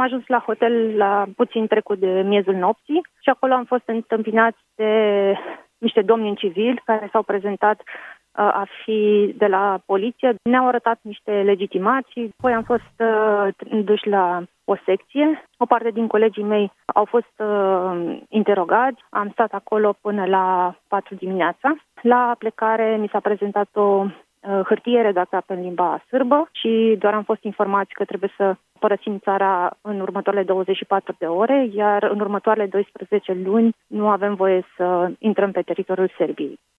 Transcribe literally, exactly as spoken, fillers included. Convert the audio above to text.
ajuns la hotel la puțin trecut de miezul nopții și acolo am fost întâmpinați de niște domni în civil care s-au prezentat uh, a fi de la poliție. Ne-au arătat niște legitimații, apoi am fost uh, duși la o secție. O parte din colegii mei au fost uh, interogați. Am stat acolo până la patru dimineața. La plecare mi s-a prezentat o hârtie redactată în limba sârbă și doar am fost informați că trebuie să părăsim țara în următoarele douăzeci și patru de ore, iar în următoarele doisprezece luni nu avem voie să intrăm pe teritoriul Serbiei.